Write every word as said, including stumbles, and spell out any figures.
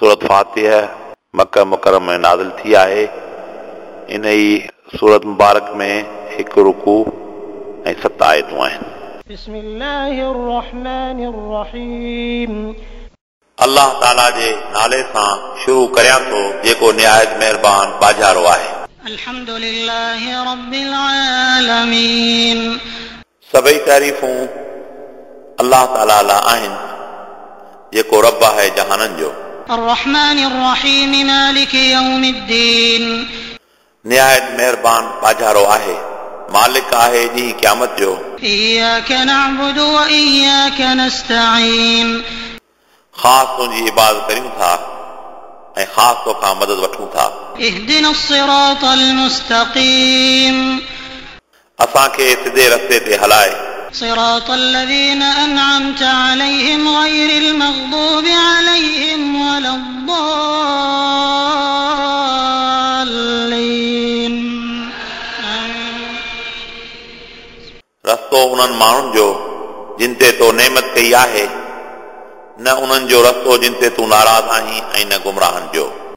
सूरत फातिहा मक्का मुकर्रम में नाज़िल थी आहे। इन ई सूरत मुबारक में हिकु रुकू ऐं सत आयतूं आहिनि। बिस्मिल्लाहिर रहमानिर रहीम। अल्लाह ताला जे नाले सां शुरू करियां थो जेको निहायत महिरबान बाजारो आहे। अल्हम्दुलिल्लाहि रब्बिल आलमीन। सभई तारीफ़ूं अल्लाह ताला लाइ आहिनि जेको रब आहे जहाननि जो। अर्रहमानिर रहीम मालिकि यौमिद्दीन। निहायत महिरबान बाजारो आहे, मालिक आहे ॾींहुं क़यामत जो। इय्याका नअबुदु व इय्याका नस्तईन। ख़ासि तुंहिंजी इबादत करियूं था ऐं ख़ासि तोखां मदद वठूं था। इहदिनस सिरातल मुस्तक़ीम। असांखे सिधे रस्ते ते हलाए। सिरातल लज़ीना अनअमत अलैहिम गैरिल मग़दूबि अलैहिम वलद्दाल्लीन। रस्तो उन्हनि माण्हुनि जो जिन ते तो नेमत कई आहे, न उन्हनि जो रस्तो जिन ते तूं नाराज़ आहीं ऐं न गुमराहनि जो।